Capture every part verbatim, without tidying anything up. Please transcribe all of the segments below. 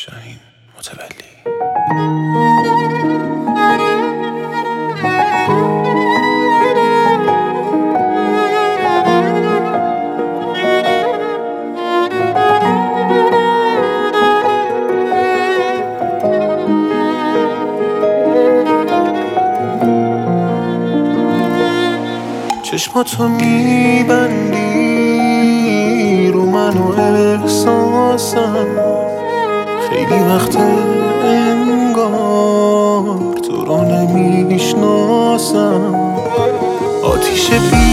شاهین متولی. چشماتو میبندی رو من و احساسم، خیلی وقت انگار تو رو نمیشناسم. آتیش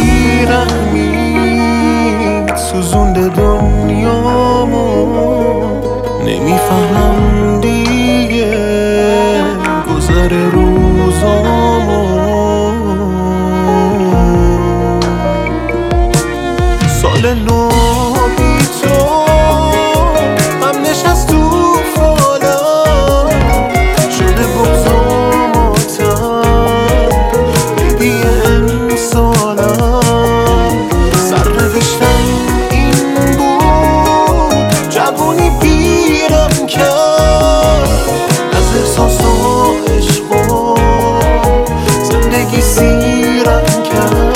بیرحمی سوزونده دنیامو، نمیفهمم دیگه گذر روزامو. سال نو بی تو هم نشست تو فالا، شده بغضام و تن بی امسالم. سرنوشتم این بود جوونی پیرم کرد، از احساس و عشق و زندگی سیرم کرد.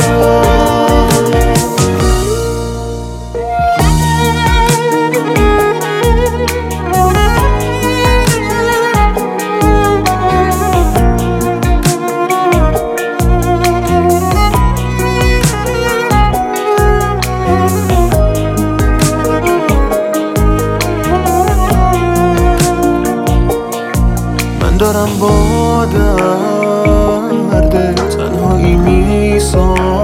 دارم با درد تنهایی میسازم،